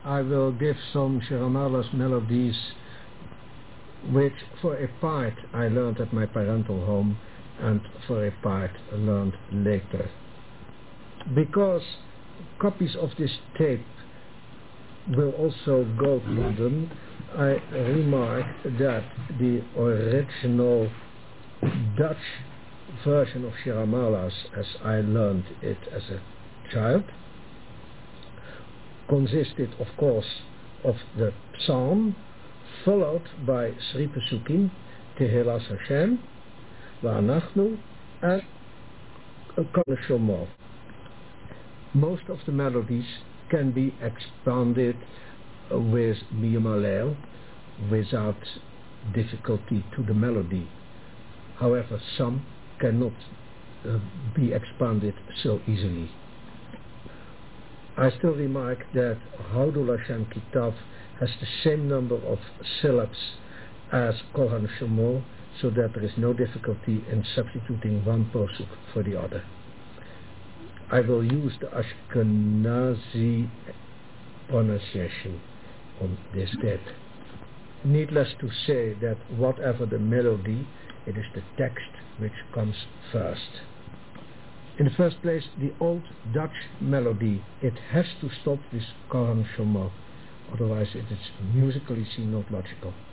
I will give some Sharamala's melodies which for a part I learned at my parental home and for a part learned later. Because copies of this tape will also go to them, I remark that the original Dutch version of Sharamala's, as I learned it as a child, consisted of course of the psalm, followed by Sri Pesukim, Tehilas Hashem, Va'anachnu, and Kol Shomo. Most of the melodies can be expanded with Miyam Allel without difficulty to the melody. However, some cannot be expanded so easily. I still remark that Haudul Hashem Kitav has the same number of syllables as Kol HaNeshamo, so that there is no difficulty in substituting one posuk for the other. I will use the Ashkenazi pronunciation on this tape. Needless to say that whatever the melody, it is the text which comes first. In the first place, the old Dutch melody, it has to stop with Kol HaNeshamo, otherwise it is musically seen not logical.